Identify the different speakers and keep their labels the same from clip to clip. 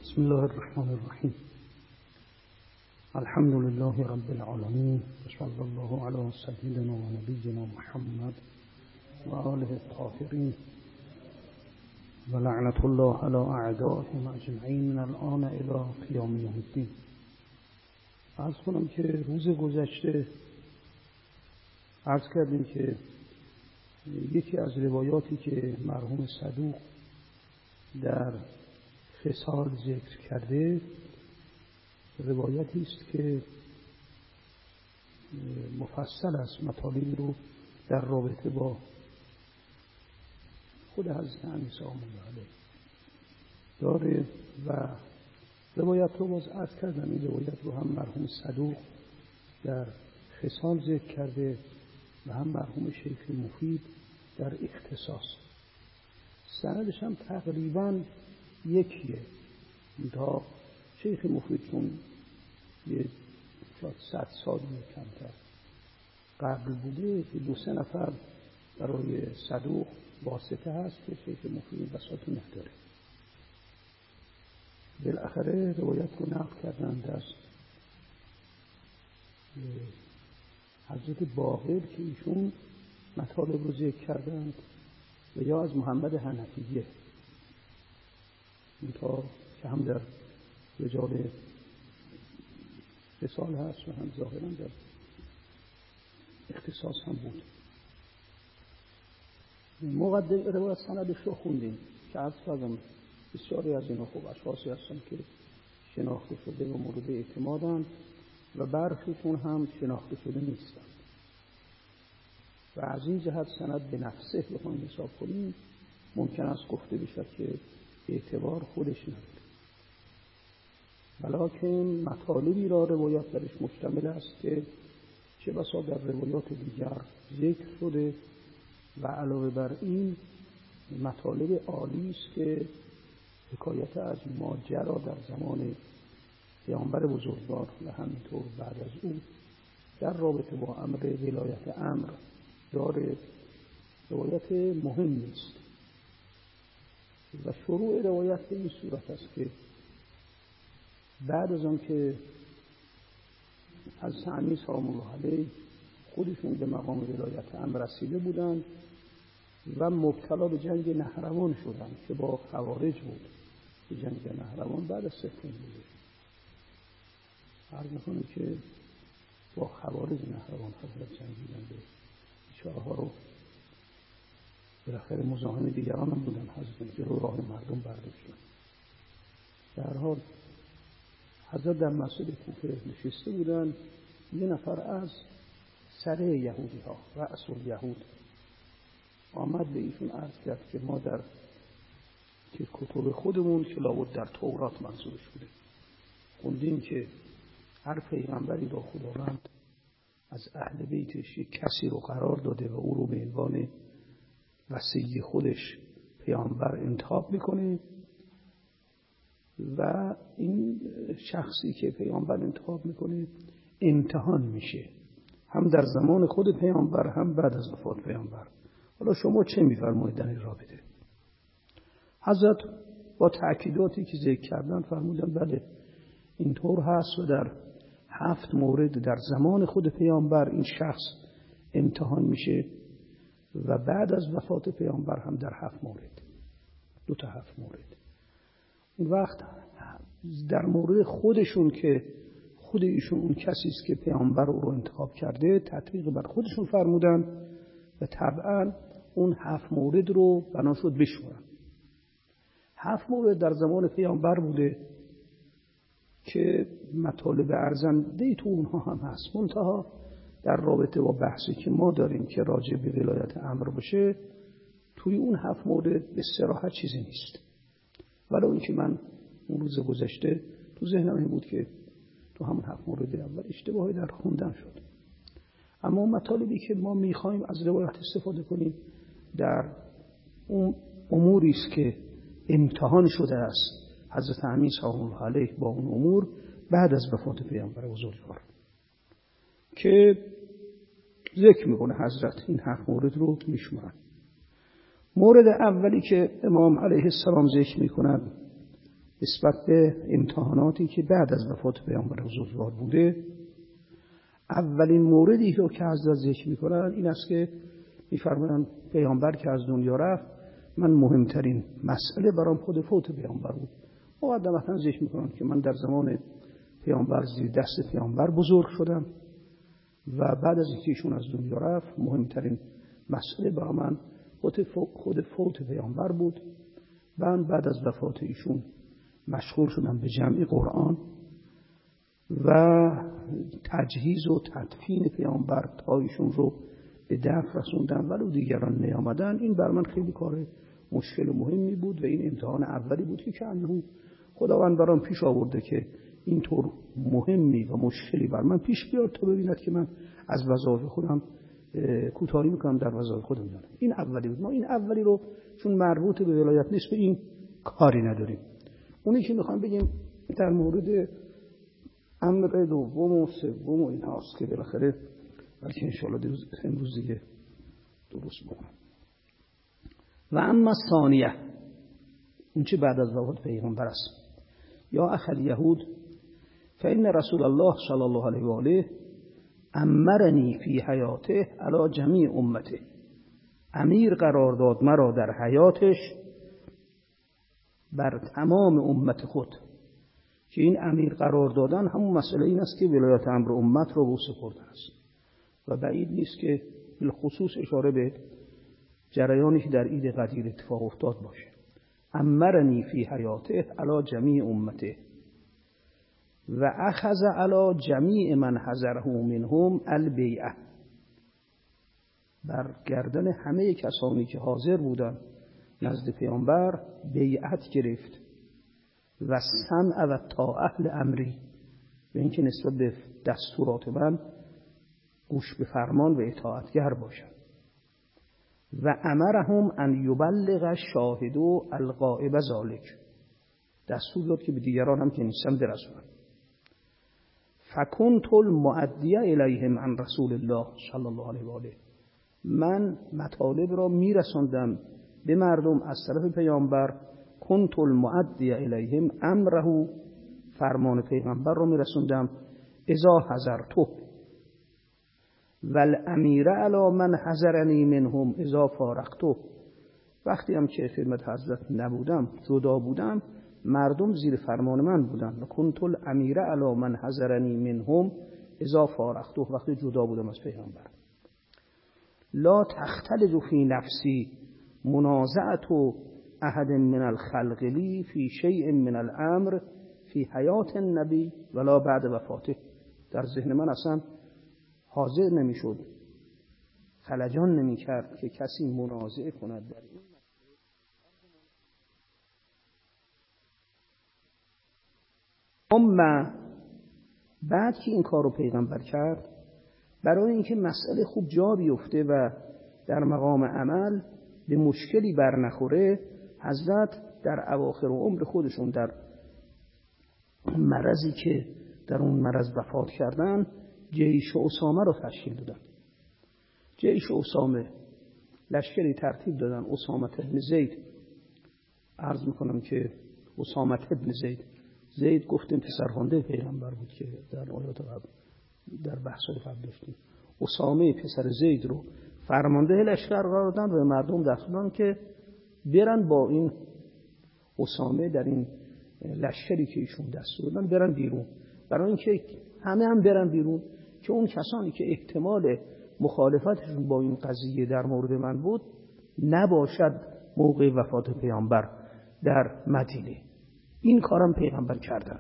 Speaker 1: بسم الله الرحمن الرحیم. الحمد لله رب العالمین و صلی الله علی سیدنا و نبینا محمد و آله الطاهرین و لعنت الله علی اعدائهم اجمعین من الآن الی قیام یوم الدین. عرض کنم که روز گذشته عرض کردیم که یکی از روایاتی که مرحوم صدوق در خصال ذکر کرده روایتی است که مفصل است، مطالبی رو در رابطه با خود حضرت امیرسا سلام الله علیه داره و روایت رو باز عرض کردم. این روایت رو هم مرحوم صدوق در خصال ذکر کرده و هم مرحوم شیخ مفید در اختصاص. سندش هم تقریباً یکیه. تا شیخ مفید چون یه 100 سال کمتر قبل بوده که 2-3 نفر برای صدوق واسطه هست که شیخ مفید بساط نداره. بالاخره روایت رو نقل کردند از حضرت باقر که ایشون مطالب رو ذکر کردند و یا از محمد حنفیه تا که هم در رجال خصال هست و هم ظاهرا در اختصاص هم بود. مقدم روایت سندش رو خوندیم که عرض کردم بسیاری از اینا خوب اشخاصی هستن که شناخته شده و مورد اعتمادن و برخیشون هم شناخته شده نیستن و از این جهت سند به نفسه بخوایم حساب کنیم ممکن است گفته بشه که اعتبار خودش نداره، ولکن مطالبی را روایات درش مشتمل است که چه بسا در روایات دیگر ذکر شده و علاوه بر این مطالب عالی است که حکایت از ماجرا در زمان پیامبر بزرگوار و همینطور بعد از او در رابطه با امر ولایت امر داره. روایت مهمی است و شروع روایت به این صورت است که بعد از آن که از امیرسا سلام الله علیه خودشون به مقام ولایت امر رسیده بودند و مبتلا به جنگ نهروان شدند که با خوارج بود. به جنگ نهروان بعد از سفین بوده. عرض می‌کنم که با خوارج نهروان حضرت جنگیدن به بیچاره‌ها رو بالاخره مزاحم دیگران هم بودن. حضرت جلو راه مردم برداشتن. در حال حضرت در مسجد کوفه نشسته بودن، یه نفر از سره یهودی ها رأس الیهود آمد به ایشون عرض کرد که ما در که کتب خودمون که لابد در تورات منظورش بوده خوندیم که هر پیغمبری را خداوند از اهل بیتش یک کسی رو قرار داده و او رو به عنوان وصی خودش پیامبر انتخاب میکنه و این شخصی که پیامبر انتخاب میکنه امتحان میشه هم در زمان خود پیامبر هم بعد از وفات پیامبر. حالا شما چه میفرمایید در این رابطه؟ حضرت با تأکیداتی که ذکر کردن فرمودن بله اینطور هست و در 7 مورد در زمان خود پیامبر این شخص امتحان میشه و بعد از وفات پیامبر هم در 7 مورد 2 تا 7 مورد. اون وقت در مورد خودشون که خود ایشون اون کسی است که پیامبر رو انتخاب کرده تطبیق بر خودشون فرمودن و طبعا اون 7 مورد رو بنا شد بشمارن. 7 مورد در زمان پیامبر بوده که مطالب ارزنده تو اونها هم هست، منتها در رابطه با بحثی که ما داریم که راجع به ولایت امر باشه توی اون 7 مورد به صراحت چیزی نیست. ولی اون که من اون روز گذشته تو ذهنم این بود که تو همون 7 مورد اول اشتباهی در خوندن شد. اما مطالبی که ما میخوایم از روایت استفاده کنیم در اون اموری است که امتحان شده است حضرت امیرسا سلام الله علیه با اون امور بعد از وفات پیامبر بزرگوار که ذکر میکنه حضرت این 7 مورد رو میشمارن. مورد اولی که امام علیه السلام ذکر میکنن نسبت به امتحاناتی که بعد از وفات پیامبر بزرگوار بوده. اولین موردی که حضرت ذکر میکنن این است که میفرمایند پیامبر که از دنیا رفت، من مهمترین مسئله برام خود فوت پیامبر بود. مقدمتا ذکر میکنن که من در زمان پیامبر زیر دست پیامبر بزرگ شدم و بعد از اینکه ایشون از دنیا رفت مهمترین مسئله برای من خود فوت پیامبر بود. من بعد از وفات ایشون مشغول شدم به جمع قرآن و تجهیز و تدفین پیامبر تا ایشون رو به دفن رسوندم ولو دیگران نیامدن. این بر من خیلی کار مشکل و مهمی بود و این امتحان اولی بود که انه خداوند برام پیش آورده که اینطور مهمی و مشکلی بر من پیش بیاد تا ببیند که من از وظایف خودم کوتاهی میکنم، در وظایف خودم میانم. این اولی بود. ما این اولی رو چون مربوط به ولایت نیست به این کاری نداریم. اونی که میخوام بگیم در مورد امر دوم و سوم و این هاست که بالاخره بلکه انشاءالله امروز دیگه درست بکنم. و اما ثانیه، اون چه بعد از وفات پیغمبر است. یا اخل یهود فإن رسول الله صلی الله علیه و آله امرنی فی حیاته علی جمیع امته، امیر قرار داد مرا در حیاتش بر تمام امت خود. که این امیر قرار دادن همون مسئله این است که ولایت امر امت رو به او سپردن است و بعید نیست که بالخصوص اشاره به جریانی که در عید قدیر اتفاق افتاد باشه. امرنی فی حیاته علی جمیع امته و اخذ علی جمیع من حضره منهم البیعه، بر گردن همه کسانی که حاضر بودن نزد پیامبر بیعت گرفت و سمع و طاعت لامری، به اینکه نسبت به دستورات من گوش به فرمان و اطاعتگر باشند. و امرهم ان یبلغ الشاهد الغائب ذلک، دستور داد که به دیگران هم که نیستن برسونن. فکنت المؤدی الیهم عن رسول الله صلی الله علیه و آله، من مطالب را میرساندم به مردم از طرف پیامبر. کنت المؤدی الیهم امره، فرمان پیغمبر را میرساندم. اذا حضرته والامیر علی من حضرنی منهم اذا فارقته، وقتی هم که خدمت حضرت نبودم، جدا بودم، مردم زیر فرمان من بودن. کنت الامیر علی من حضرنی منهم اذا فارقته، وقتی جدا بودم از پیغمبر. لا تختلج فی نفسی منازعة احد من الخلق لی فی شیء من الامر فی حیات النبی ولا بعد وفاته، در ذهن من اصلا حاضر نمیشد، خلجان نمیکرد که کسی منازعه کند در این. اما بعد که این کار رو پیغمبر کرد، برای اینکه مسئله خوب جا بیفته و در مقام عمل به مشکلی برنخوره، حضرت در اواخر عمر خودشون در مرضی که در اون مرض وفات کردن جیش اسامه رو تشکیل دادن. جیش اسامه، لشکری ترتیب دادن. اسامه بن زید، عرض میکنم که اسامه بن زید گفتیم پسرخوانده پیغمبر بود که در آیات قبل در بحث‌های قبل داشتیم. اسامه پسر زید رو فرمانده لشکر قرار دادن و مردم دستورن که برن با این اسامه در این لشکری که ایشون دستور دادن برن بیرون، برای اینکه همه هم برن بیرون که اون کسانی که احتمال مخالفتشون با این قضیه در مورد من بود نباشد موقع وفات پیامبر در مدینه. این کارم پیغمبر کردن.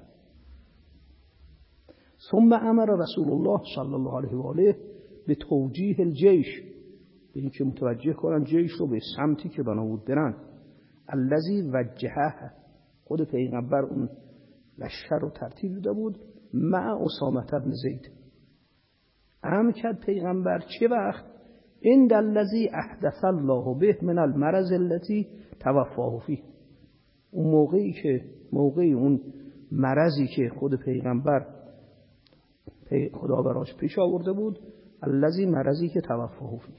Speaker 1: ثم امر رسول الله صلی الله علیه و آله به توجیه الجیش، به اینکه متوجه کنن جیش رو به سمتی که بنا بود برن. الذی وجهه، خود پیغمبر اون لشکر رو ترتیب داده بود مع اسامه بن زید. امر کرد پیغمبر چه وقت؟ عند الذی احدث الله به من المرض التي توفاه فيه، اون موقعی اون مرضی که خود پیغمبر خدا براش پیش آورده بود، الذی مرضی که توفاه فيه.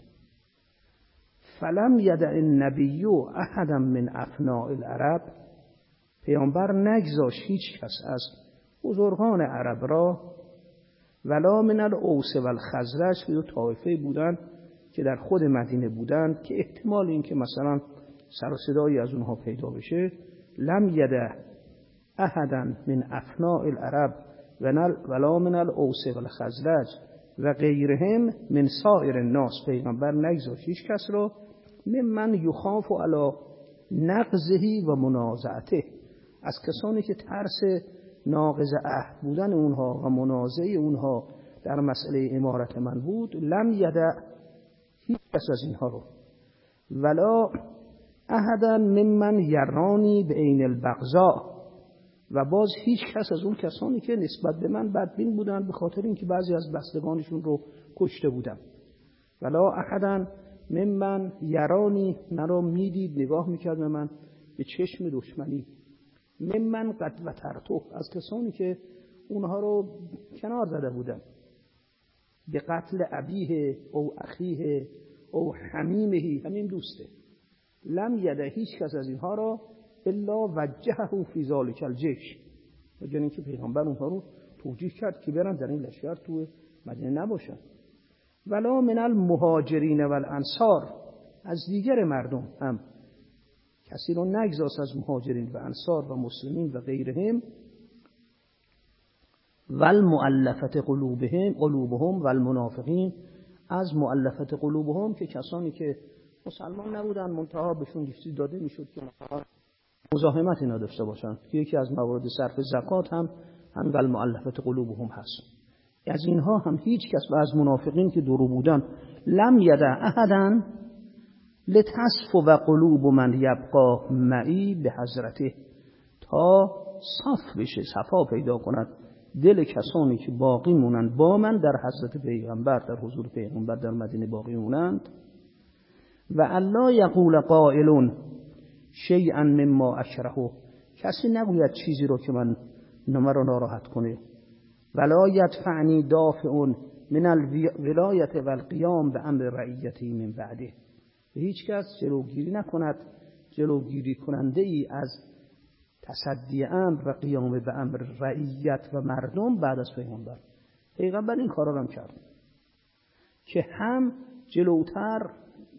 Speaker 1: فلم یدع النبی احدا من افناء العرب، پیامبر نگذاشت هیچ کس از بزرگان عرب را ولا من الاوس و الخزرج که دو طایفه بودند که در خود مدینه بودند که احتمال این که مثلا سر و صدایی از اونها پیدا بشه، لم یده احدا من افناء العرب ولا من الاوس و الخزرج و غیرهم من سایر الناس. پیغمبر نگذاشت هیچ کس را ممن یخاف علی نقضه و منازعته، از کسانی که ترس ناقض عهد بودن اونها و منازعه اونها در مسئله امارت من بود، لم یدع هیچ کس از اینها رو ولا احدا ممن یرانی به عین البغضاء، و باز هیچ کس از اون کسانی که نسبت به من بدبین بودن به خاطر اینکه بعضی از بستگانشون رو کشته بودم. ولا احدا ممن یرانی، مرا میدید نگاه میکرد به من به چشم دشمنی. ممن قد وترتو، از کسانی که اونها رو کنار زده بودم به قتل ابیه او اخیه او حمیمه، همین دوسته. لم یده هیچ کس از اینها را الا وجهه فی ذلک الجیش، مگر اینکه پیغمبر اونها رو توجیه کرد که برن در این لشکر تو مدینه نباشن. ولا من المهاجرین و الانصار، از دیگر مردم هم کسی رو نگذاشت از مهاجرین و انصار و مسلمین و غیرهم. والمؤلفه قلوبهم والمنافقین، از مؤلفه قلوبهم که کسانی که مسلمان نبودن منتها بهشون چیزی داده میشد که مزاحمتی نداشته باشن، که یکی از موارد صرف زکات هم والمؤلفه قلوبهم هست. از اینها هم هیچ کس، و از منافقین که دورو بودن، لم یدع احدا لتصف و قلوب من یبقى معی به حضرته، تا صف بشه، صفا پیدا کند دل کسانی که باقی مونند با من در حضرت پیغمبر، در حضور پیغمبر در مدینه باقی مونند. و الا یقول قائل شیئا مما اکرهه، کسی نگوید چیزی رو که من مرا ناراحت کنه. ولا یدفعنی دافع من الولایت و القیام به امر رعیتی من بعده، هیچ کس جلوگیری نکند، جلوگیری کننده ای از تصدی امر و قیام به امر رعیت و مردم بعد از پیغمبر. پیغمبر این کارا رو هم کرد که هم جلوتر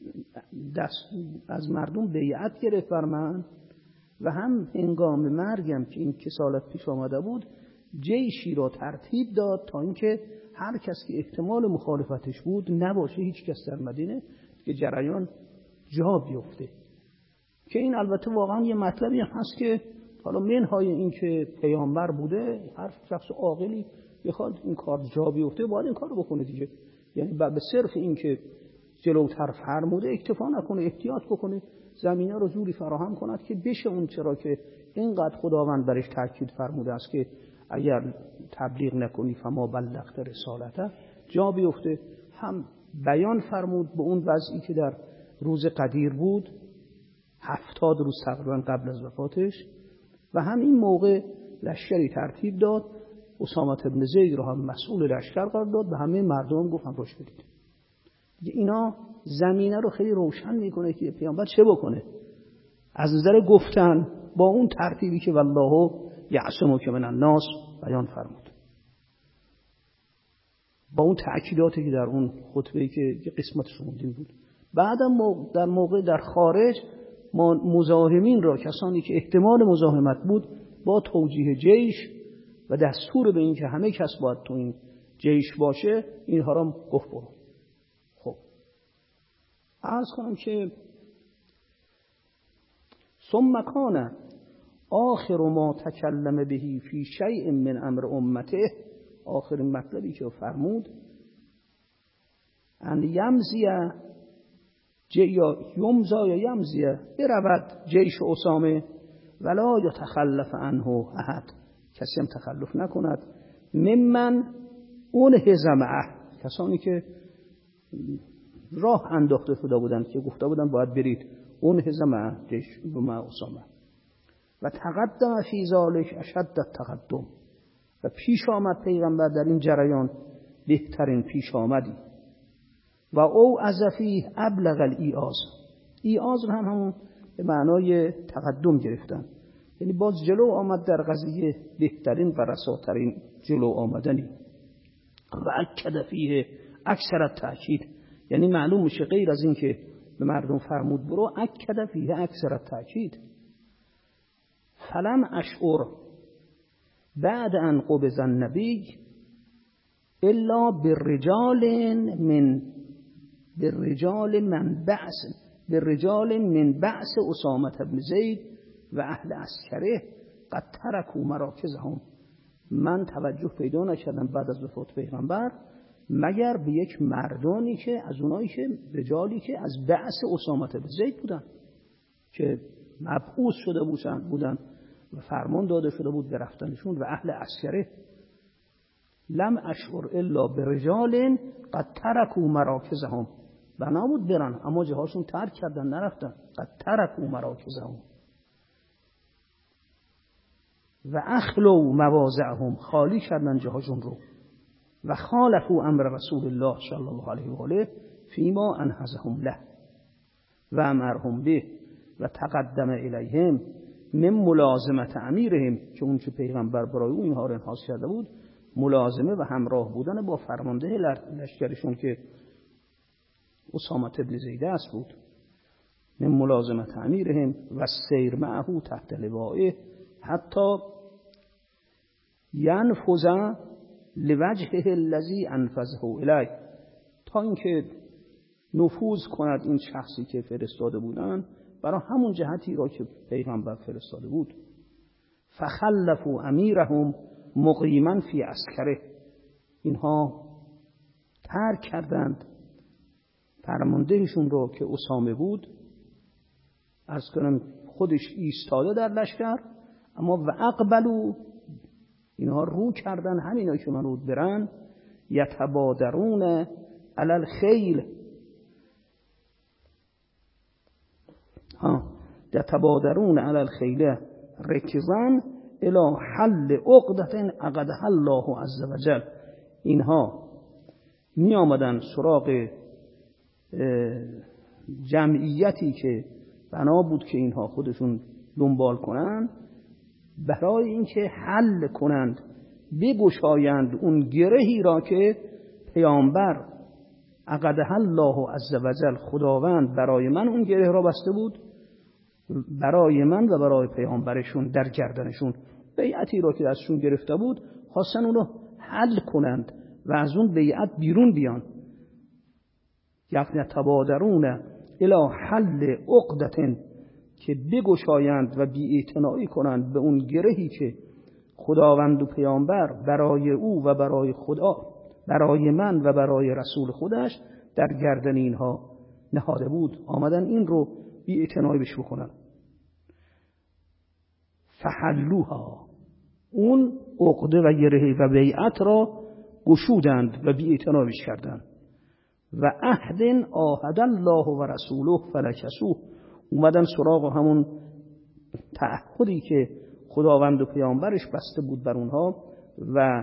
Speaker 1: دست از مردم بیعت گرفت بر من، و هم هنگام مرگم که این کسالت پیش آمده بود جیشی را ترتیب داد تا اینکه هر کس که احتمال مخالفتش بود نباشه هیچ کس در مدینه، که جریان جا بیفته. که این البته واقعا یه مطلبی هست که حالا منهای این که پیامبر بوده، هر شخص عاقلی بخواد این کار جا بیفته باید این کارو بکنه دیگه. یعنی به صرف این که جلوتر فرموده اکتفا نکنه، احتیاط بکنه، زمینه رو جوری فراهم کند که بشه اون چرا که اینقدر خداوند برش تاکید فرموده است که اگر تبلیغ نکنی فما بلغت رسالته، جا بیفته. هم بیان فرمود به اون وضعی که در روز قدیر بود 70 روز تقریبا قبل از وفاتش، و هم این موقع لشکری ترتیب داد، اسامه بن زید رو هم مسئول لشکر قرار داد، به همه مردم گفت هم روش بدید. اینا زمینه رو خیلی روشن میکنه که پیامبر چه بکنه از نظر گفتن با اون ترتیبی که والله یعصمک من الناس بیان فرمود، با اون تأکیداتی که در اون خطبه‌ای که قسمتش خوندیم بود. بعدم در موقع در خارج ما مزاحمین را، کسانی که احتمال مزاحمت بود، با توجیه جیش و دستور به این که همه کس باید تو این جیش باشه، اینها را گفت برو. خب عرض کنم که ثم کان آخر ما تکلم بهی فی شیء من امر امته، آخرین مطلبی که فرمود ان یمزیه یا یمزا یا یمزیه، برود جیش اسامه ولا یتخلف عنه احد، کسی هم تخلف نکند، ممن اون هزمه، کسانی که راه انداخته شده بودند که گفته بودند باید برید، اون هزمه جیش با اسامه. و تقدم فی ذلک اشد التقدم، و پیش آمد پیغمبر در این جریان بهترین پیش آمدی. و او ازفی ابلغ الایاز، ایاز رو هم همون به معنای تقدم گرفتن. یعنی باز جلو آمد در قضیه بهترین و رساترین جلو آمدنی. و اکد فیه اکثر تأکید، یعنی معلوم میشه غیر از این که به مردم فرمود برو، اکد فیه اکثر تأکید. فلم اشعر بعد ان قبض النبی الا بالرجال من بعث اسامه بن زید و اهل عسکره قد ترکوا مراکزهم. من توجه پیدا نکردم بعد از وفات پیغمبر مگر به یک مردانی که از اونایی که رجالی که از بعث اسامه بن زید بودن که مبعوث شده بودن و فرمان داده شده بود به رفتنشون، و اهل عسکره. لم اشعر الا برجال قد ترکوا مراکزهم، بنا بود برن اما جاهاشون ترک کردن نرفتن. قد ترکوا مراکزهم و اخلوا مواضعهم، خالی کردن جاهاشون رو. و خالفوا امر رسول الله صلی الله علیه و آله فیما انهزهم له و امرهم به و تقدم الیهم من ملازمت امیرهم، که اون که پیغمبر برای اون اینها رو انحاز کرده بود، ملازمه و همراه بودن با فرمانده لشکرشون که اسامه بن زید است بود. من ملازمت امیرهم و سیر معه تحت لوائه حتی ینفذ لوجهه الذی انفذه الیه، تا اینکه نفوذ کند این شخصی که فرستاده بودن برای همون جهتی را که پیغمبر فرستاده بود. فخلفوا امیرهم مقیما فی عسکره، اینها ترک کردند فرماندهشون رو که اسامه بود، از کنم خودش ایستاده در لشکر، اما و اقبلوا، اینها رو کردن همینا که منود برن، یتبادرون علی الخیل، یتبادرون علی الخیل رکزا الی حل عقدة عقدها الله عز وجل. اینها می آمدن سراغ جمعیتی که بنا بود که اینها خودشون دنبال کنند، برای اینکه حل کنند، بگشایند اون گرهی را که پیامبر عقدها الله عز وجل، خداوند برای من اون گره را بسته بود، برای من و برای پیامبرشون در گردنشون. بیعتی را که ازشون گرفته بود خواستن اون رو حل کنند و از اون بیعت بیرون بیان. یتبادرون الی حل عقدة، که بگشایند و بی‌اعتنایی کنند به اون گرهی که خداوند و پیامبر برای او و برای خدا، برای من و برای رسول خودش در گردن اینها نهاده بود، آمدن این رو بی‌اعتنایی بهش بکنن. فحلوها، اون عقده و گره و بیعت را گشودند و بی‌اعتنایی بهش کردند. و عهد عاهد الله و رسوله فنکثوه، اومدن سراغ همون تعهدی که خداوند و پیامبرش بسته بود بر اونها و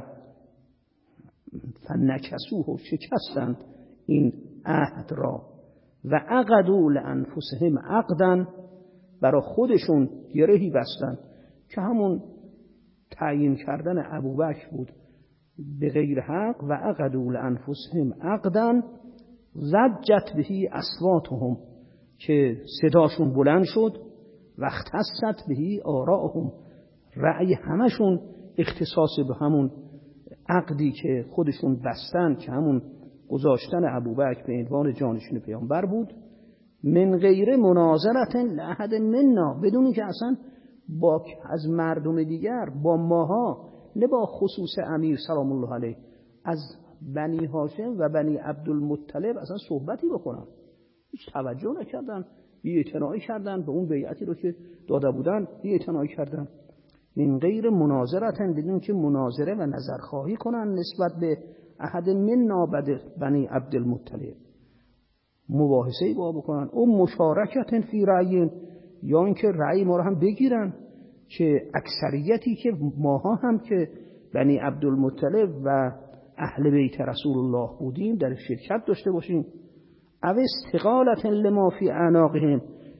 Speaker 1: فنکثوه، شکستند این عهد را. و عقدوا لانفسهم عقدا، برای خودشون گرهی بستند که همون تعیین کردن ابوبکر بود به غیر حق. و عقدوا لانفسهم عقدا ضجت بهی اصواتهم، که صداشون بلند شد. و اختصت بهی آراءهم، رأی همشون اختصاص به همون عقدی که خودشون بستن که همون گذاشتن ابوبکر به عنوان جانشین پیامبر بود. من غیر مناظرت لأحد منا، بدون که اصلا با از مردم دیگر، با ماها، نه با خصوص امیر سلام الله علیه، از بنی هاشم و بنی عبدالمطلب اصلا صحبتی بکنن. هیچ توجه نکردن، بی‌اعتنایی کردن به اون بیعتی رو که داده بودن، بی‌اعتنایی کردن. من غیر مناظرت، بدون که مناظره و نظرخواهی کنن نسبت به احد منا بنی عبدالمطلب، مباحثه‌ای با بکنن. او مشارکت فی رأی، یا اینکه رأی ما رو هم بگیرن که اکثریتی که ماها هم که بنی عبدالمطلب و اهل بیت رسول الله بودیم در شرکت داشته باشیم. او استقالت لما فی اعناقهم،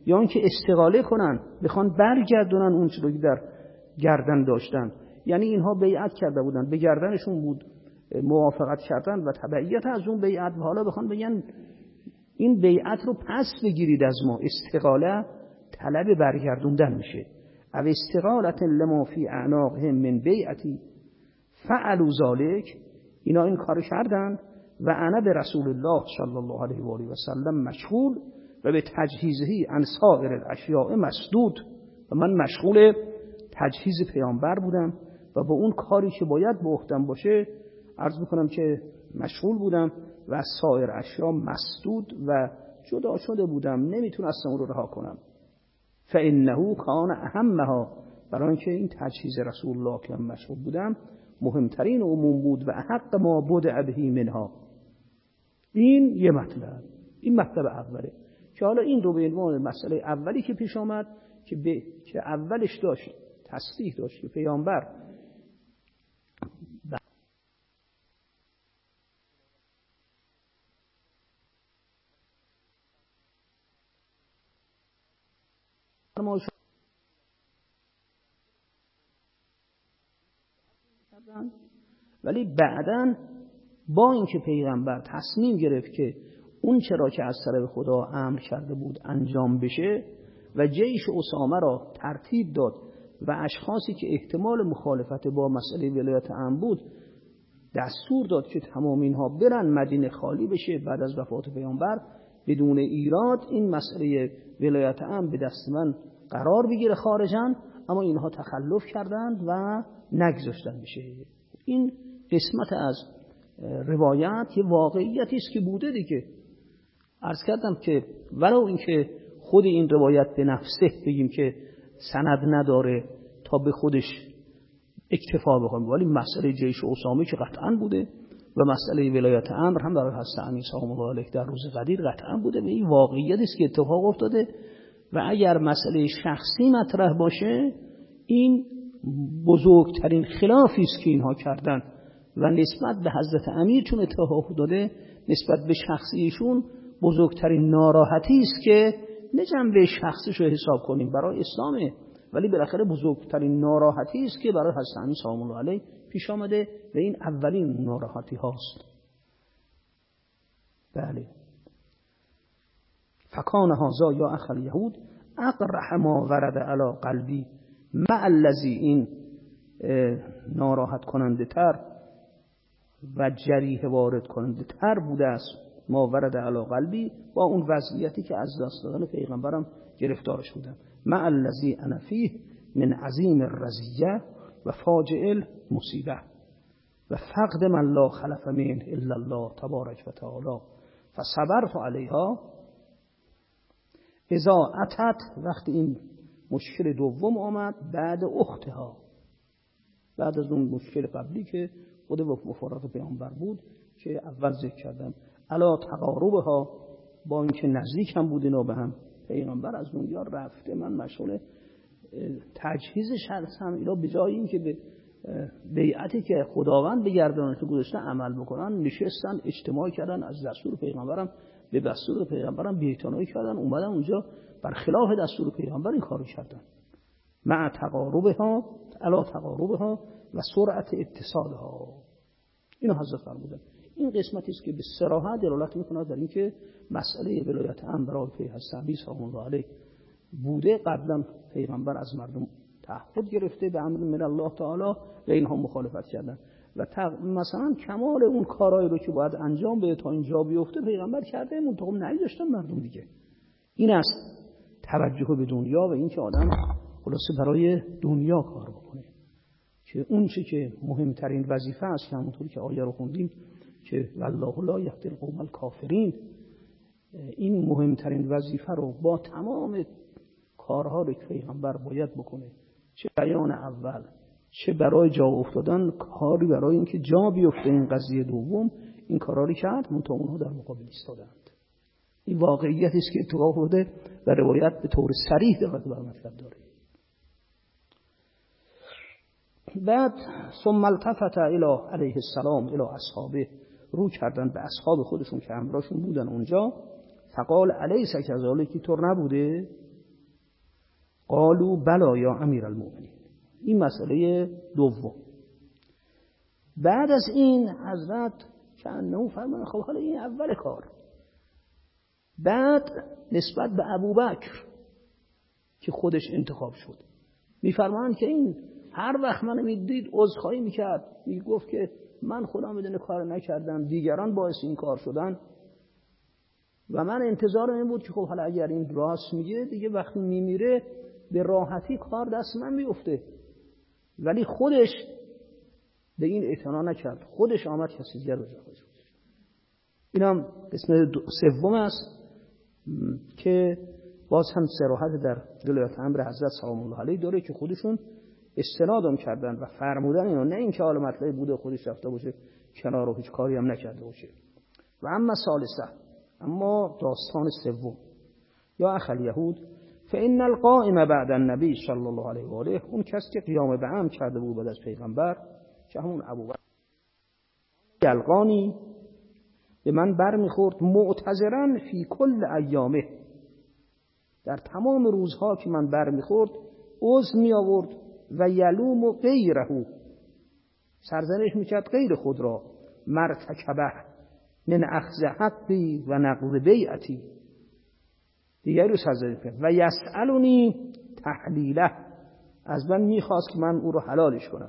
Speaker 1: یا اینکه استقاله کنن، بخوان برگردونن اون چیزی که در گردن داشتن. یعنی اینها بیعت کرده بودن، به گردنشون بود، موافقت کردن و تبعیت از اون بیعت، و حالا بخوان بگن این بیعت رو پس بگیرید از ما. استقاله طلب برگردوندن میشه. او استقالت لما فی اعناقهم من بیعتی فعلوا ذلک، اینا این کار کردن. و انا به رسول الله صلی الله علیه و آله و سلم مشغول و به تجهیزه عن سایر الاشیاء مسدود، و من مشغول تجهیز پیامبر بودم و با اون کاری که باید به عهدم باشه عرض میکنم که مشغول بودم و از سایر اشیاء مسدود و جدا شده بودم، نمیتونستم اون رو رها کنم. فانه کان اهمها، برای اینکه این تجهیز رسول الله که من مشغول بودم مهمترین عموم بود و احق ما بدأ به منها. این یه مطلب، این مطلب اوله که حالا این رو به عنوان مسئله اولی که پیش آمد که اولش داشت تصریح داشت که پیامبر ولی بعداً با اینکه پیغمبر تصمیم گرفت که اون چرا که از طرف خدا امر کرده بود انجام بشه و جیش اسامه را ترتیب داد و اشخاصی که احتمال مخالفت با مسئله ولایت امر بود دستور داد که تمام اینها برن مدینه خالی بشه بعد از وفات پیامبر بدون ایراد، این مسئله ولایت امر به دست من قرار بگیره خارجاً، اما اینها تخلف کردند و نگذاشتن بشه. این قسمت از روایت یه واقعیتی است که بوده دیگه. عرض کردم که ولو اینکه خود این روایت به نفسه بگیم که سند نداره تا به خودش اکتفا بکنیم، ولی مسئله جیش اسامه که قطعاً بوده و مسئله ولایت امر هم برای حضرت امیر سلام الله علیه در روز قدیر قطعاً بوده و این واقعیتی است که اتفاق افتاده. و اگر مسئله شخصی مطرح باشه، این بزرگترین خلافی است که اینها کردن و نسبت به حضرت امیر چون اتفاق افتاده نسبت به شخصیشون بزرگترین ناراحتی است که نه جنبه شخصیش رو حساب کنیم برای اسلامه، ولی بالاخره بزرگترین ناراحتی است که برای حضرت امیر سلام الله علیه پیش آمده و این اولین ناراحتی هاست. بله. فکان هذا یا اخ الیهود اقرح ما ورد علی قلبی، مع الذی، این ناراحت کننده تر و جریح وارد کننده تر بوده است ما ورد علی قلبی، با اون وضعیتی که از دست دادن پیغمبرم گرفتارش بودم. مع الذی انا فیه من عظیم الرزیه و فاجع المصیبه و فقد من لا خلف منه الا الله تبارک و تعالی فصبرت علیها اذا اتت، وقتی این مشکل دوم آمد بعد اختها، بعد از اون مشکل قبلی که خود مفارقت پیامبر بود که اول ذکر کردم، علا تقاربها، با اینکه نزدیک هم بود اینا به هم، پیامبر از دنیا رفته، من مشغول تجهیز شخصم اینا، به جای اینکه به بیعتی که خداوند به گردنش گذاشته عمل بکنن نشستن اجتماع کردن، از دستور پیغمبرم به دستور پیغمبرم بی‌اعتنایی کردن، اومدن اونجا برخلاف دستور پیغمبر این کارو کردن. مع تقاربها، علا تقاربها و سرعت اتصالها، اینو حضرت فرمودن. این قسمتی است که به صراحت دلالت می‌کند در اینکه مسئله ولایت امر برای پیغمبر سلام الله علیه بوده. قبلا پیغمبر از مردم تعهد گرفته به امر من الله تعالی و اینها مخالفت کردن و مثلا کمال اون کارهایی رو که باید انجام بده تا اینجا بیفته پیغمبر کرده، منتها نگذاشتن مردم دیگه. این است توجه به دنیا و اینکه آدم خلاصه برای دنیا کار بکنه، که اون چی که مهمترین وظیفه است، همونطور که آیه رو خوندیم که والله لا یهدی القوم الکافرین، این مهمترین وظیفه رو با تمام کارها رو که پیغمبر باید بکنه، چه بیان اول چه برای جا افتادن کاری برای اینکه جا بیفته این قضیه دوم، این کارا رو کرد، منتها اونها در مقابل ایستادند. این واقعیتی است که اتفاق افتاده و روایت به طور صریح دقت بر مطلب داره. بعد ثم التفت الی علیه السلام الی اصحابه، رو کردن به اصحاب خودشون که همراهشون بودن اونجا، فقال الیس کذالک، طور نبوده؟ قالوا بلا یا امیر المؤمنین. این مسئله دوم. بعد از این حضرت کأنه فرمان خب حالا این اول کار. بعد نسبت به ابوبکر که خودش انتخاب شد میفرمایند که این هر وقت من میدید عذرخواهی میکرد، میگفت که من خدا میدونه کار نکردم، دیگران باعث این کار شدن و من انتظارم این بود که خب حالا اگر این راست میگه دیگه وقتی میمیره به راحتی کار دست من میفته. ولی خودش به این اعتنا نکرد، خودش آمد کسی دیگر رو جا گذاشت. اینم قسم سوم است که باز هم صراحت در ولایت امر حضرت سلام الله علیه داره که خودشون استنادم کردن و فرمودن اینو، نه اینکه حالا مطلبی بوده خودش رفته باشه کنار و هیچ کاری هم نکرده باشه. و اما ثالثه، اما داستان سوم، یا اخل یهود فان القائم بعد النبی صلی الله علیه و آله، اون کسی که قیام به امر کرده بود بعد از پیغمبر که همون ابوبکر، یلقانی به من برمیخورد معتذرا فی کل ایامه، در تمام روزها که من برمیخورد عذر می آورد و یلوم غیره، سرزنش میکرد غیر خود را، مرتکبه من اخذ حقی و نقض بیعتی، دیگری رو سرزنش میکرد و یسألونی تحلیله، از من میخواست که من او رو حلالش کنم.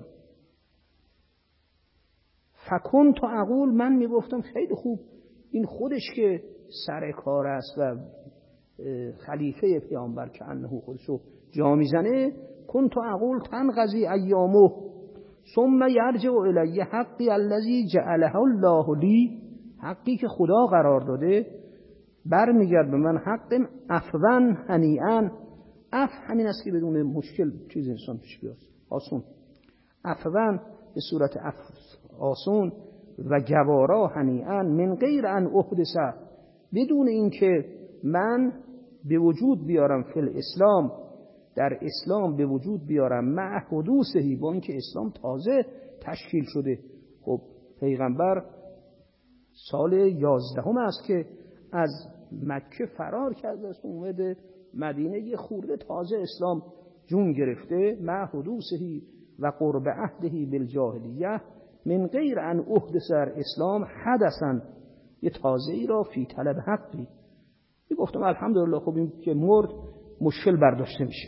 Speaker 1: فکنت اقول، من میگفتم خیلی خوب، این خودش که سر کار است و خلیفه پیامبر که انه خودشو جا میزنه، کنت اقول تنقضی ایامه ثم یرجع الی حقی الذی جعله الله لی، حقی که خدا قرار داده برمیگرد به من، حق عفوا هنیئا، عفو همین است که بدون مشکل چیز انسان پیش بیاد، آسون، عفوا به صورت عفو آسون، و گوارا هنیئا من غیر ان احدث، بدون اینکه من به وجود بیارم فی الاسلام، در اسلام به وجود بیارم، مع حدوثه، با اینکه اسلام تازه تشکیل شده. خب پیغمبر سال 11 است که از مکه فرار کرده است، اومده مدینه، یه خورده تازه اسلام جون گرفته، مع حدوثه و قرب عهده بالجاهلیه من غیر ان احدث اسلام حدثا، یه تازه ای را فی طلب حقی. گفتم الحمدلله، خب این که مرد مشکل برداشته میشه.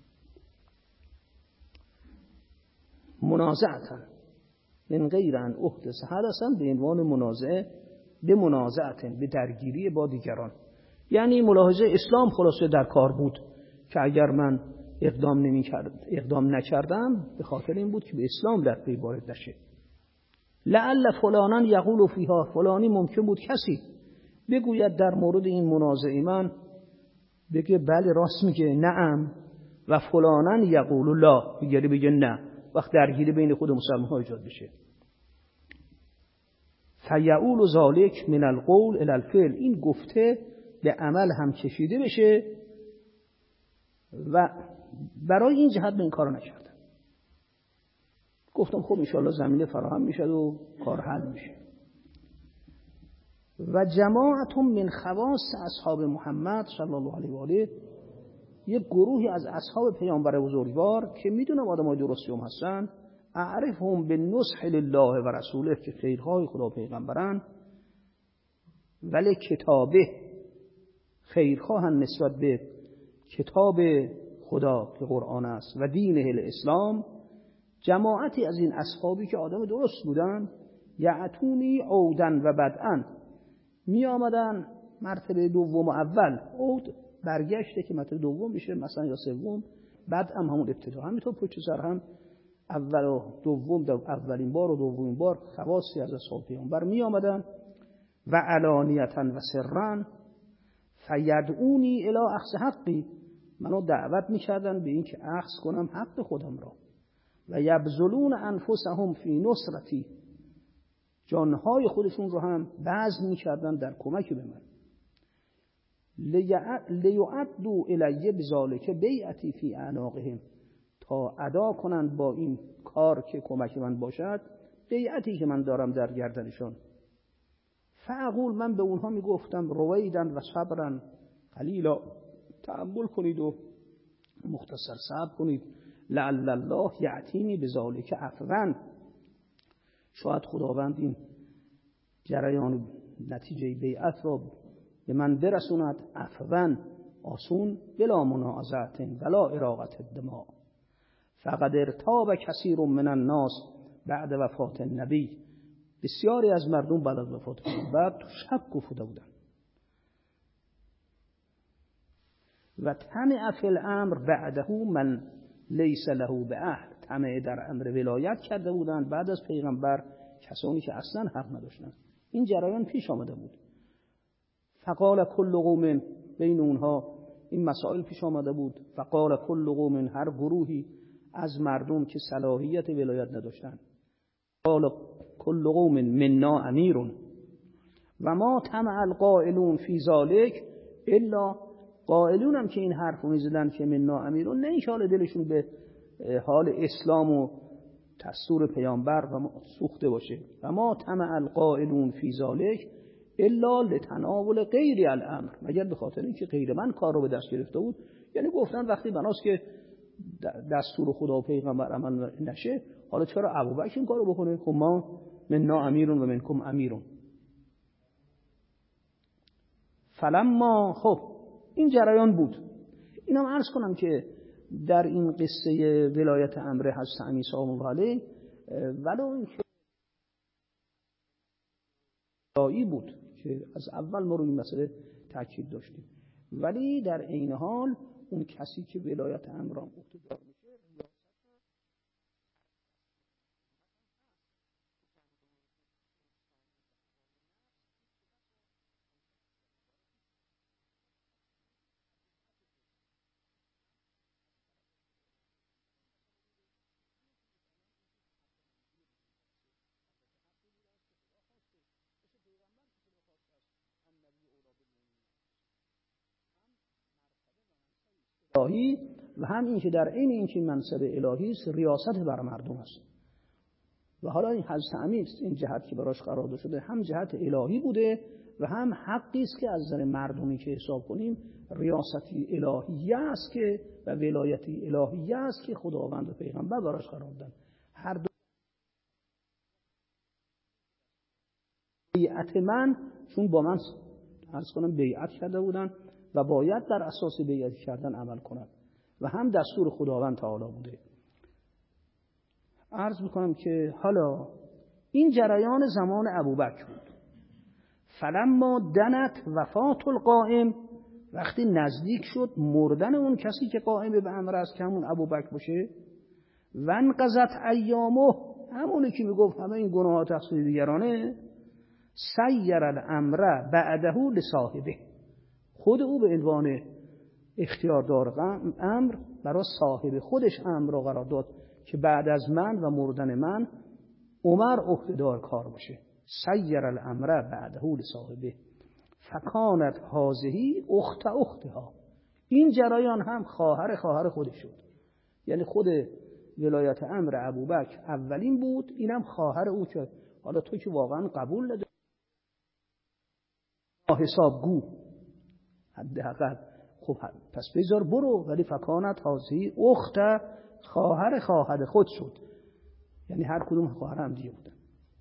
Speaker 1: منازعتا من غیر ان احدث حدثا، به عنوان منازعه، به منازعتا، به درگیری با دیگران، یعنی ملاحظه اسلام خلاصه در کار بود که اگر من اقدام نکردم به خاطر این بود که به اسلام لطفه وارد نشه. لعل فلانان یقول فیها، فلانی ممکن بود کسی بگوید در مورد این منازعه من، بگه بله راست میگه، نعم، و فلانان یقول لا، دیگری بگه نه، وقت درگیری بین خود مسلمان ها ایجاد بشه. فیعول ذالک من القول الی الفعل، این گفته به عمل هم کشیده بشه و برای این جهت به این کارو نکردم. گفتم خب انشاءالله زمینه فراهم میشه و کار حل میشه. و جماعت من خواص اصحاب محمد صلی الله علیه و آله، یک گروهی از اصحاب پیامبر بزرگوار که میدونم آدمای درستی‌ام هستن، اعرفهم بالنصح لله و رسوله، که خیرهای خدا پیغمبرن، ولی کتابه، خیرخواهن نسبت به کتاب خدا که قرآن است و دین الاسلام. جماعتی از این اصحابی که آدم درست بودن، یعتونی عودن و بدعن، می آمدن مرتبه دوم و اول، عود برگشته که مرتبه دوم میشه مثلا یا سوم، بعد همون ابتدا، همینطور پشت سر هم اول و دوم، در اولین بار و دومین بار خواصی از اصحاب پیامبر می آمدن و علانیتا و سرن، فیدعونی الی اخذ حقی، منو دعوت میکردن به این که اخذ کنم حق خودم را، و یبذلون انفسهم فی نصرتی، جانهای خودشون رو هم بذل میکردن در کمک به من. لیعدوا الی بذالک بیعتی فی اعناقهم، تا ادا کنند با این کار که کمک من باشد بیعتی که من دارم در گردنشان. فاقول، من به اونها میگفتم رویدن و صبرن قلیلا، تأمل کنید و مختصر صبر کنید. لعل الله یعتینی بذالک عفوا، شاید خداوند این جریان نتیجه بیعت را به من برسوند عفوا، آسون، بلا منازعت ولا اراقت الدماء. فقد ارتاب کثیر من الناس بعد وفات النبی، بسیاری از مردم بعد از وفات پیامبر تو شک افتاده بودند. و طمع فی الامر بعده من لیس له بعهد، طمع در امر ولایت کرده بودند بعد از پیغمبر کسانی که اصلا حق نداشتند. این جریان پیش آمده بود. فقال کل قوم، بین اونها این مسائل پیش آمده بود. فقال کل قوم، هر گروهی از مردم که صلاحیت ولایت نداشتند، قال کل قوم منا امیر و ما طمع القائلون فی ذلک الا، قائلون هم که این حرف میزدن که منا امیرون، نه انشاءالله دلشون به حال اسلام و دستور پیامبر و سوخته باشه. و ما طمع القائلون فی ذلک الا لتناول غیر الامر، مگر به خاطر اینکه غیر من کار رو به دست گرفته بود. یعنی گفتن وقتی بناست که دستور خدا و پیغمبر عمل نشه، حالا چرا ابوبکر این کارو بکنه؟ خب ما منا امیرون و منکم امیرون. فلما، خب این جریان بود. اینم عرض کنم که در این قصه ولایت امر حضرت علی سلام الله علیه ولو این خدایی بود که از اول ما روی این مسئله تاکید داشتیم، ولی در عین حال اون کسی که ولایت امر را مقتدر میشه، الهی و هم این که در عین این که منصب الهی است، ریاست بر مردم است. و حالا این حضرت امیر این جهت که براش قرار داده شده هم جهت الهی بوده و هم حقی است که از نظر مردمی که حساب کنیم ریاستی الهی است که و ولایتی الهی است که خداوند و پیغمبر براش قرار دادن. هر دو بیعت من، چون با من عرض کنم بیعت کرده بودن و باید در اساس بیعت کردن عمل کنند و هم دستور خداوند تعالی بوده. عرض میکنم که حالا این جریان زمان ابوبکر بود. فلما دنت وفات القائم، وقتی نزدیک شد مردن اون کسی که قائم به امر است که همون ابوبکر باشه، وانقضت ایامه، همونی که میگفت همه این گناهات تقصیر دیگرانه، سیر الامر بعده لصاحبه، خود او به عنوان اختیاردار امر برای صاحب خودش امر را قرار داد که بعد از من و مردن من عمر عهده‌دار کار باشه. سیر الامر بعده لصاحبه فکانت هذه اخت اختها، این جریان هم خواهر خودش شد. یعنی خود ولایت امر ابوبکر اولین بود، اینم خواهر او که حالا تو که واقعا قبول نداری حسابگو حداقل، خب پس بذار برو، ولی فکانت هذه اخت، خواهر خود شد. یعنی هر کدوم خواهر هم دیگه بودن.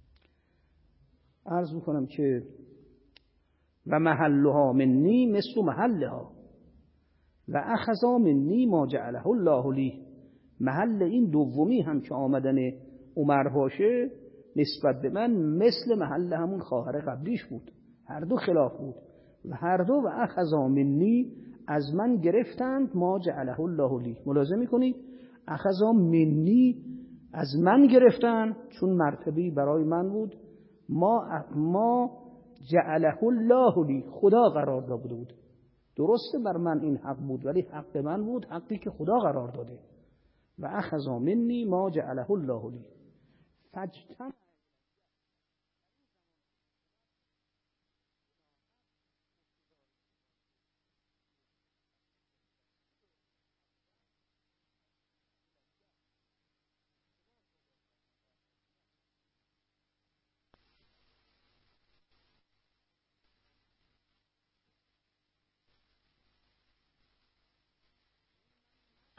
Speaker 1: عرض میکنم که و محلها منی مثل محلها و اخذا منی ما جعله الله لی، محل این دومی هم که آمدن عمر باشه نسبت به من مثل محل همون خواهر قبلیش بود. هر دو خلاف بود و هر دو و اخذا منی از من گرفتند ما جعله الله لی. ملاحظه میکنید اخذا منی از من گرفتن چون مرتبه‌ای برای من بود، ما جعله الله لی خدا قرار داده بود. درسته بر من این حق بود ولی حق من بود، حقی که خدا قرار داده. و اخذا منی ما جعله الله لی فاجتمع،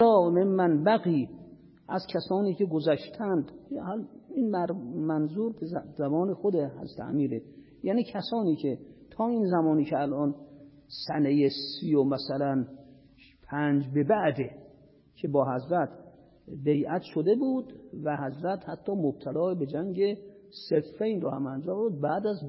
Speaker 1: من بقی، از کسانی که گذشتند. این منظور به زمان خود حضرت امیره، یعنی کسانی که تا این زمانی که الان سنه 30 و مثلا 5 به بعده که با حضرت بیعت شده بود و حضرت حتی مبتلا به جنگ صفین رو هم انجام داد. بعد از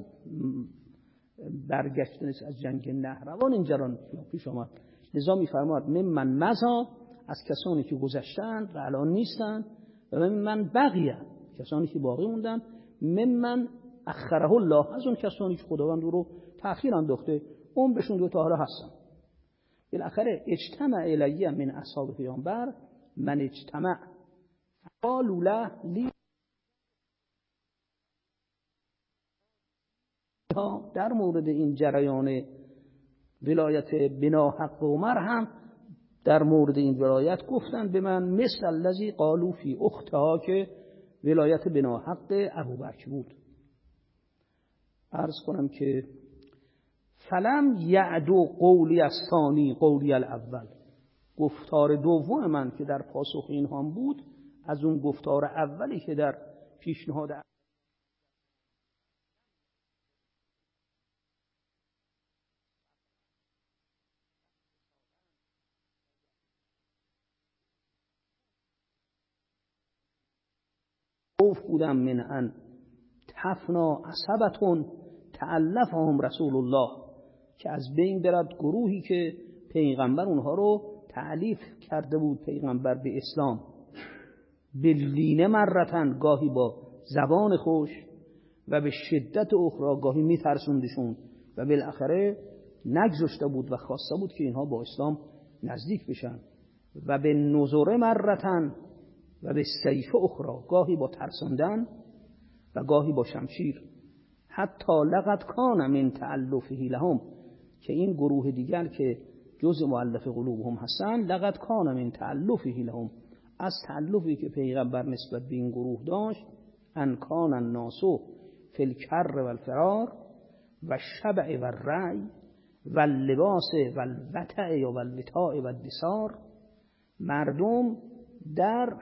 Speaker 1: برگشتن از جنگ نهروان این جران پیش آمد. لذا می‌فرماد ممن مضی، از کسانی که گذشتند و الان نیستند، و ممن بقیه، کسانی که باقی موندن، ممن اخره الله، از اون کسانی که خداوند رو تأخیر انداخته، اون بهشون دو تا حالا هستن. بالاخره اجتمع الیه من اصحاب پیامبر من اجتمع قالوا له لی، در مورد این جریان ولایت بناحق عمر هم در مورد این ولایت گفتن به من مثل الذی قالوا فی اختها، که ولایت بناحق ابوبکر بود. عرض کنم که فلم یعدو قولی الثانی قولی الاول، گفتار دوم من که در پاسخ اینها بود از اون گفتار اولی که در پیشنهاد خوف بودم من ان تفنا عصبتون تألفهم رسول الله، که از بین برد گروهی که پیغمبر اونها رو تعلیف کرده بود، پیغمبر به اسلام، باللین مرتن، گاهی با زبان خوش، و به شدت اخرى گاهی میترسوندشون، و بالاخره نگذاشته بود و خواسته بود که اینها با اسلام نزدیک بشن، و به نظر مرتن و به سیف اخرى، گاهی با ترساندن و گاهی با شمشیر. حتی لقد کان من تألفه لهم، که این گروه دیگر که جز مؤلف قلوبهم هستن، لقد کان من تألفه لهم، از تألفی که پیغمبر نسبت به این گروه داشت، ان کان الناس فی الکر و الفرار و الشبع و الرعی و اللباس و الوطع و الوطاء و الدثار، مردم در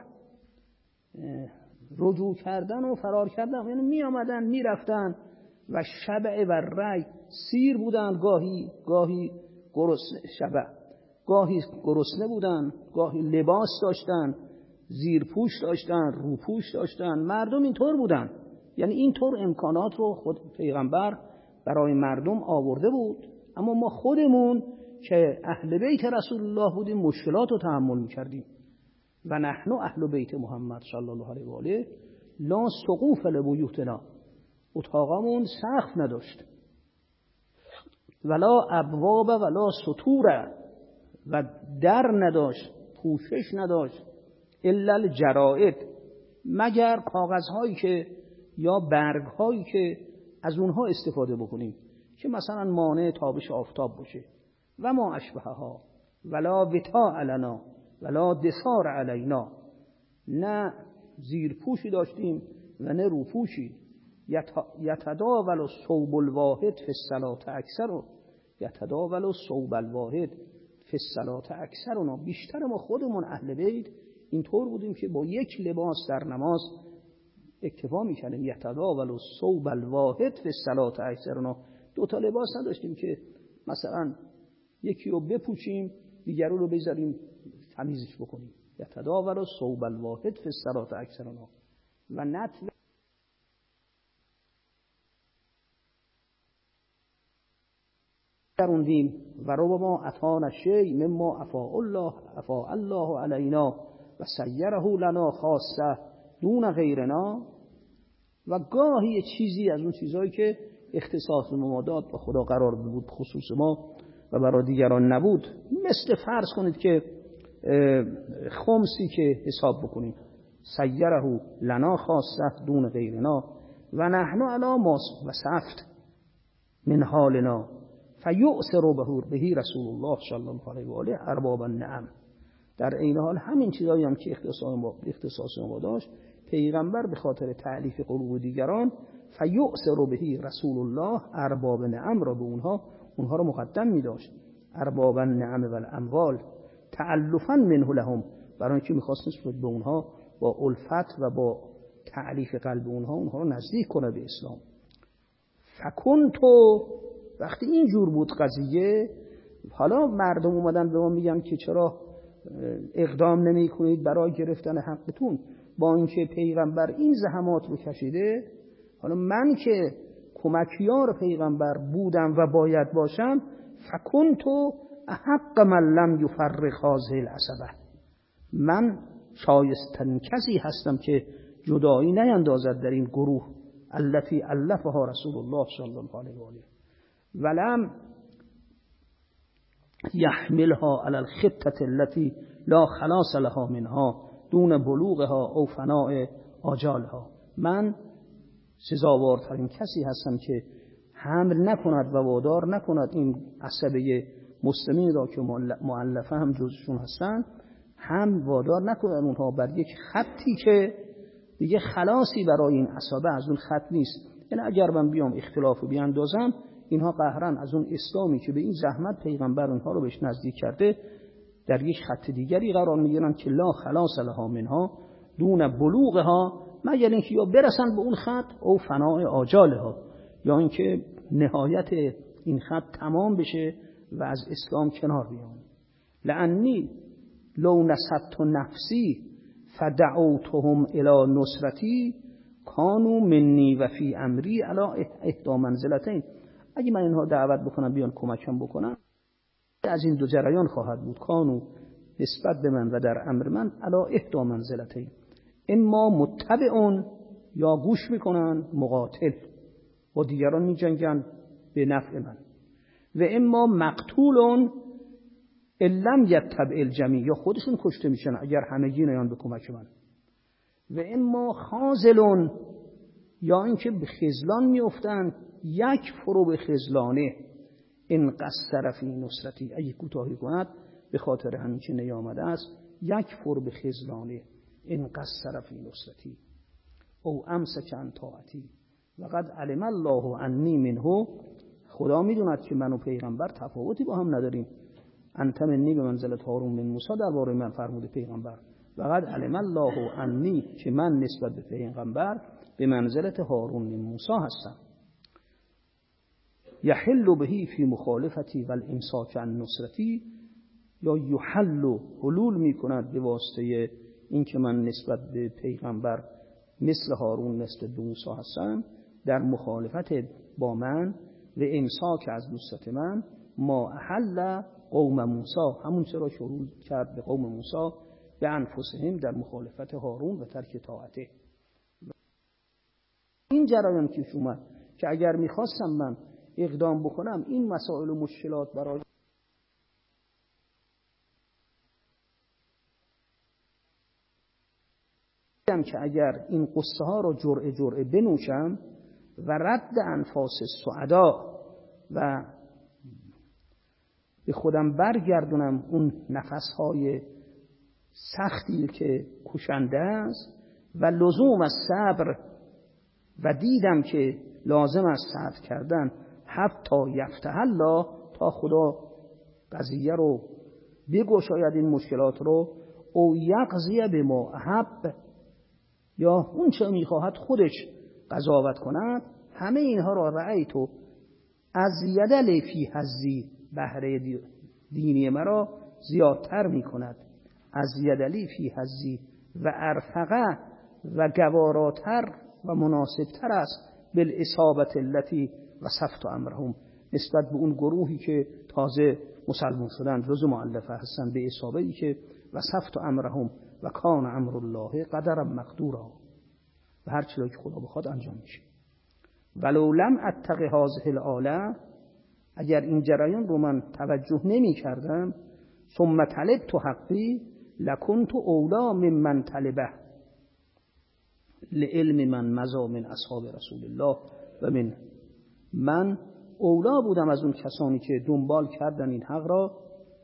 Speaker 1: رجوع کردن و فرار کردن، یعنی می آمدن می رفتن، و شبع و رعی، سیر بودن، گاهی گرسنه، شبع گاهی گرسنه بودن، گاهی لباس داشتن، زیرپوش داشتن، روپوش داشتن. مردم اینطور بودن، یعنی اینطور امکانات رو خود پیغمبر برای مردم آورده بود. اما ما خودمون که اهل بیت رسول الله بودیم مشکلات رو تحمل می‌کردیم. و نحن اهل بیت محمد صلی الله علیه و آله لا سقوف لبیوتنا، اتاقمون سقف نداشت، ولا ابواب ولا سطور، و در نداشت، پوشش نداشت، الا الجرائد، مگر کاغذهایی که یا برگهایی که از اونها استفاده بکنیم که مثلا مانع تابش آفتاب باشه، و ما اشبهها، ولا وطاء لنا ولا دثار علینا، نه زیرپوشی داشتیم و نه روپوشی. یتداول الثوب الواحد فی الصلاة اکثر، یتداول الثوب الواحد فی الصلاة اکثرنا، بیشتر ما خودمون اهل بیت اینطور بودیم که با یک لباس در نماز اکتفا می‌کردیم. یتداول الثوب الواحد فی الصلاة اکثرنا، دو تا لباس نداشتیم که مثلا یکی رو بپوشیم دیگری رو بذاریم تمیزش بکنیم. یتداول الثوب الواحد فی الصلاة اکثرنا و نتل دروندیم و ربما اتانا شیء مما افاء الله علینا و سیره لنا خاصه دون غیرنا، و گاهی چیزی از اون چیزایی که اختصاص ما داد با خدا قرار بود خصوص ما و برای دیگران نبود، مثل فرض کنید که خمسی که حساب بکنیم، سیره لنا خاصه دون غیرنا و نحن علی ما وصفت من حالنا فیؤثر به رسول الله صلی الله علیه و آله ارباب النعم. در این حال همین چیزایی هم که اختصاص ما داشت، پیغمبر به خاطر تعلیف قلوب دیگران فیؤثر به رسول الله ارباب نعم را به اونها رو مقدم می داشت. ارباب النعم و الاموال تعلفا منه لهم، برای اینکه می‌خواست نسبت به اونها با الفت و با تعلیف قلب اونها رو نزدیک کنه به اسلام. فکنتو، وقتی اینجور بود قضیه، حالا مردم اومدن به ما میگن که چرا اقدام نمی کنید برای گرفتن حقتون، با اینکه پیغمبر این زحمات رو کشیده. حالا من که کمکیار پیغمبر بودم و باید باشم، فکنتو احق من لم یفرق هذه العصبه، من شایستن کسی هستم که جدایی نیندازد در این گروه التي الفها رسول الله صلی الله علیه و آله ولم يحملها على الخطة التي لا خلاص لها منها دون بلوغها او فناء آجالها. من سزاوارترین کسی هستم که حمل نکند و وادار نکند این عصبه مسلمین را که مؤلفه هم جزشون هستن، هم وادار نکند اونها بر یک خطی که دیگه خلاصی برای این عصبه از اون خط نیست. یعنی اگر من بیام اختلافو بیاندازم، اینها قهرن از اون اسلامی که به این زحمت پیغمبر اونها رو بهش نزدیک کرده در یک خط دیگری قرار میگیرن که لا خلاص لها منها دون بلوغها، مگر اینکه یا برسن به اون خط او فناء آجالها، یا اینکه نهایت این خط تمام بشه و از اسلام کنار بیان. لعنی لو نصبت نفسی فدعوتهم الی نصرتی کانوا منی و فی امری علی احدی منزلتین. اگه من اینها دعوت بکنم بیان کمکم بکنن، از این دو جریان خواهد بود، کانوا نسبت به من و در امر من علی احدی منزلتین، اما متبعون یا گوش میکنن، مقاتل با دیگران میجنگن به نفع من، و اما مقتولون لم یتبع الجمیع، یا خودشون کشته میشن اگر همگی نیان به کمک من، و اما خاذلون، یا اینکه به خذلان میافتند، یک فرو به خذلانه، ان قصر فی نصرتی، اگه کوتاهی کند به خاطر همین که نیامده است، یک فرو به خذلانه، ان قصر فی نصرتی او امسک عن طاعتی و قد علم الله انی منه، خدا میدوند که من و پیغمبر تفاوتی با هم نداریم. انت منی به منزلت هارون من موسی درباره من فرموده پیغمبر، و قد علم الله انی، که من نسبت به پیغمبر به منزلت هارون من موسی هستم. یحل بهی فی مخالفتی و الامساک عن نصرتی، یا یحل حلول میکند به واسطه این که من نسبت به پیغمبر مثل هارون نسبت به موسی هستم، در مخالفت با من و امساک از نصرت من، ما احل قوم موسی، همون چرا شروع کرد به قوم موسی به انفسهم، در مخالفت هارون و ترک طاعته. این جریان که اومد که اگر میخواستم من اقدام بکنم این مسائل و مشکلات برای که اگر این قصه ها رو جرعه جرعه بنوشم و رد انفاس سعدا و به خودم برگردونم اون نفسهای سختی که کشنده است و لزوم از صبر، و دیدم که لازم است صبر کردن حتی یفتح الله، تا خدا قضیه رو بگشاید این مشکلات رو، او یقضی به ما احب، یا اون چه میخواهد خودش قضاوت کند. همه اینها را رأیتو از یدل فی حظی، بهره دینی مرا زیادتر میکند، از یدلی فی حظی و ارفقه و گواراتر و مناسبتر است بالاصابت التي وصفت امرهم، نسبت به اون گروهی که تازه مسلمان شدن جز مؤلفه هستن، به اصابتی که وصفت امرهم و کان امر الله قدرا مقدورا، و هر چیزی که خدا بخواد انجام میشه. ولو لم اتق هذه الاله، اگر این جریان رو من توجه نمی کردم، ثم طلبت حقی لکنت اولا ممن طلبه لعلم من مضى من اصحاب رسول الله و من اولا بودم از اون کسانی که دنبال کردن این حق را،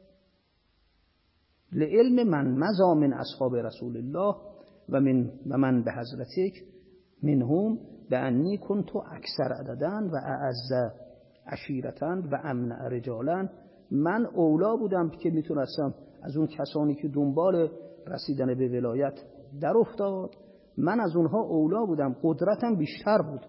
Speaker 1: لعلم من مضى من اصحاب رسول الله و من به حضرتک منهم بانی کنت اکثر عددن و اعز عشیرتن و امن رجالن. من اولا بودم که میتونستم از اون کسانی که دنبال رسیدن به ولایت در افتاد. من از اونها اولا بودم، قدرتم بیشتر بود،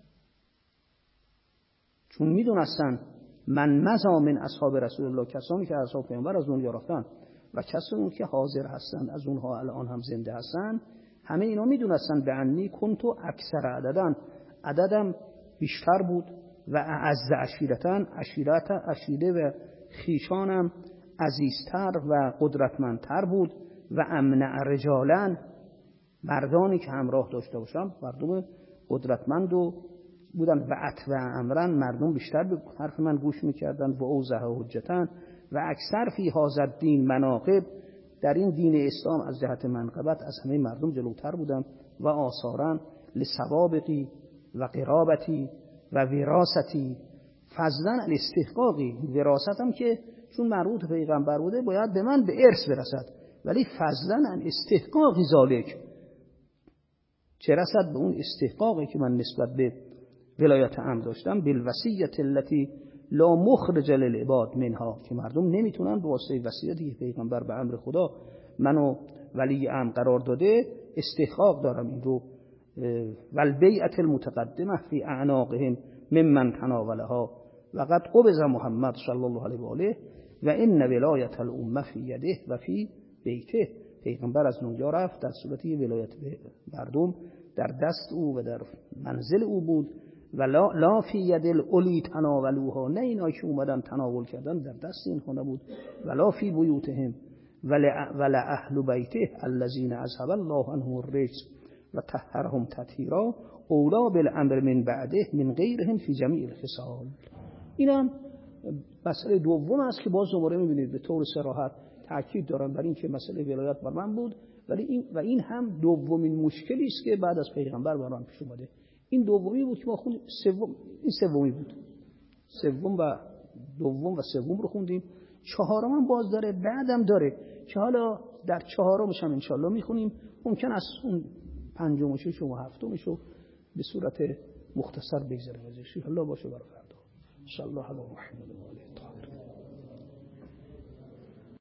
Speaker 1: چون میدونستن من مزامن اصحاب رسول الله، کسانی که اصحاب پیامبر از دنیا رفتن و کسانی که حاضر هستند از اونها الان هم زنده هستن، همه اینا میدونستن به انی کنتو اکثر عددم بیشتر بود و اعز عشیرتن، عشیره و خیشانم عزیزتر و قدرتمندتر بود و امنع رجالن، مردانی که همراه داشته باشم مردم قدرتمند بودن و عتو امرن، مردم بیشتر به حرف من گوش میکردن و اوضح حجتن و اکثر فی هذا الدین مناقب، در این دین اسلام از جهت منقبت از همه مردم جلوتر بودم و آثارن لسوابقی و قرابتی و وراثتی، فضلا الاستحقاقی، وراثتم که چون مربوط پیغمبر بوده باید به من به ارث برسد، ولی فضلا الاستحقاقی ذالک، چه رسد به اون استحقاقی که من نسبت به ولایت امر داشتم، بالوصیت التي لا مخرج للعباد منها، که مردم نمیتونن به واسطه وصیتی که پیغمبر به امر خدا منو ولی امر قرار داده استحقاق دارم این رو، والبیعت المتقدمه فی اعناقهم ممن تناولها و قد قبض محمد صلی الله علیه و آله و ان ولایت الامه فی یده و فی بیته، پیغمبر از اونجا رفت در صورتی ولایت به مردم در دست او و در منزل او بود و لا فی ید الاولی تناولوها، نه اینا که اومدن تناول کردن در دست اینها نبود، ولا فی بیوتهم ولا اهل بیته الذین اذهب الله عنهم الرجس و طهرهم تطهیرا اولا بالامر من بعده من غیرهم فی جمیع الخصال. اینم مسئله دوم است که باز دوباره می‌بینید به طور صراحت تاکید دارن بر این که مسئله ولایت بر من بود، ولی این هم دومین مشکلی است که بعد از پیغمبر بر من پیش اومده. این دومی بود که ما خوندیم، این سومی بود، سوم و دوم و سوم رو خوندیم، چهارم هم باز داره، بعدم داره که حالا در چهارمش هم انشالله میخونیم، ممکن است اون پنجم و ششم و هفتمش رو به صورت مختصر بگذاریم ازش، الله باشه برای فردا. ان شاء الله علی محمد و آله.